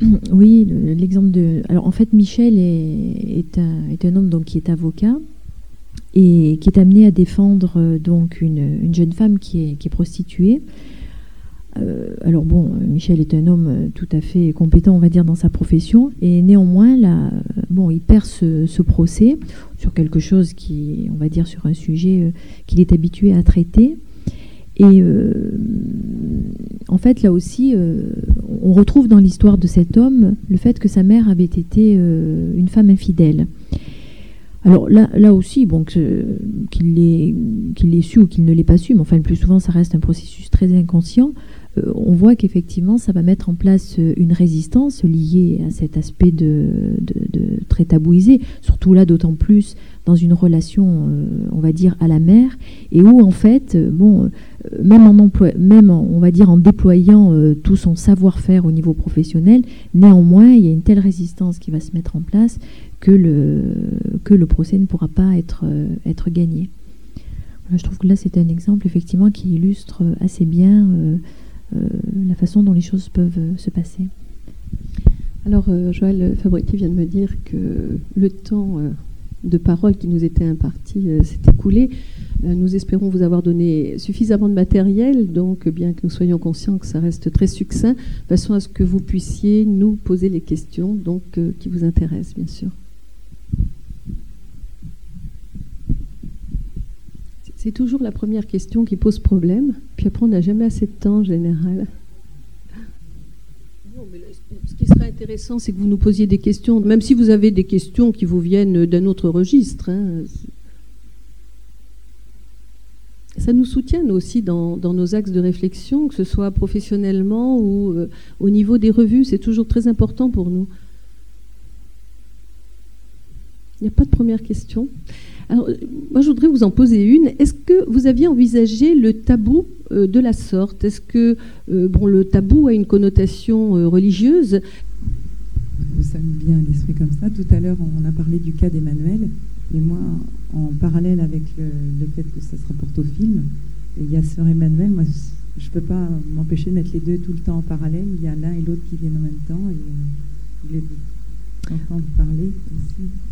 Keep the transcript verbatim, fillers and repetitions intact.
Oui, le- l'exemple de... Alors, en fait, Michel est, est un, est un homme donc, qui est avocat et qui est amené à défendre euh, donc une, une jeune femme qui est, qui est prostituée. Euh, alors bon, Michel est un homme euh, tout à fait compétent, on va dire, dans sa profession, et néanmoins, là, euh, bon, il perd ce, ce procès sur quelque chose qui, on va dire, sur un sujet euh, qu'il est habitué à traiter. Et euh, en fait, là aussi, euh, on retrouve dans l'histoire de cet homme le fait que sa mère avait été euh, une femme infidèle. Alors là, là aussi, bon, que- qu'il l'ait, qu'il l'ait su ou qu'il ne l'ait pas su, mais enfin, le plus souvent, ça reste un processus très inconscient. Euh, on voit qu'effectivement, ça va mettre en place euh, une résistance liée à cet aspect de, de, de très tabouisé, surtout là, d'autant plus dans une relation, euh, on va dire, à la mère, et où, en fait, euh, bon, euh, même, en emploi, même en, on va dire, en déployant euh, tout son savoir-faire au niveau professionnel, néanmoins, il y a une telle résistance qui va se mettre en place que le, que le procès ne pourra pas être, euh, être gagné. Voilà, je trouve que là, c'est un exemple, effectivement, qui illustre assez bien euh, euh, la façon dont les choses peuvent euh, se passer. Alors, euh, Joël Fabrici vient de me dire que le temps euh, de parole qui nous était imparti euh, s'est écoulé. Euh, nous espérons vous avoir donné suffisamment de matériel, donc bien que nous soyons conscients que ça reste très succinct, de façon à ce que vous puissiez nous poser les questions donc, euh, qui vous intéressent, bien sûr. C'est toujours la première question qui pose problème, puis après on n'a jamais assez de temps en général. Non, mais ce qui serait intéressant, c'est que vous nous posiez des questions, même si vous avez des questions qui vous viennent d'un autre registre. Hein. Ça nous soutient nous aussi dans, dans nos axes de réflexion, que ce soit professionnellement ou euh, au niveau des revues, c'est toujours très important pour nous. Il n'y a pas de première question. Alors, moi, je voudrais vous en poser une. Est-ce que vous aviez envisagé le tabou euh, de la sorte ? Est-ce que euh, bon, le tabou a une connotation euh, religieuse ? Ça me vient à l'esprit comme ça. Tout à l'heure, on a parlé du cas d'Emmanuel. Et moi, en parallèle avec le, le fait que ça se rapporte au film, il y a Sœur Emmanuel. Moi, je ne peux pas m'empêcher de mettre les deux tout le temps en parallèle. Il y a l'un et l'autre qui viennent en même temps. Et je voulais vous entendre parler aussi.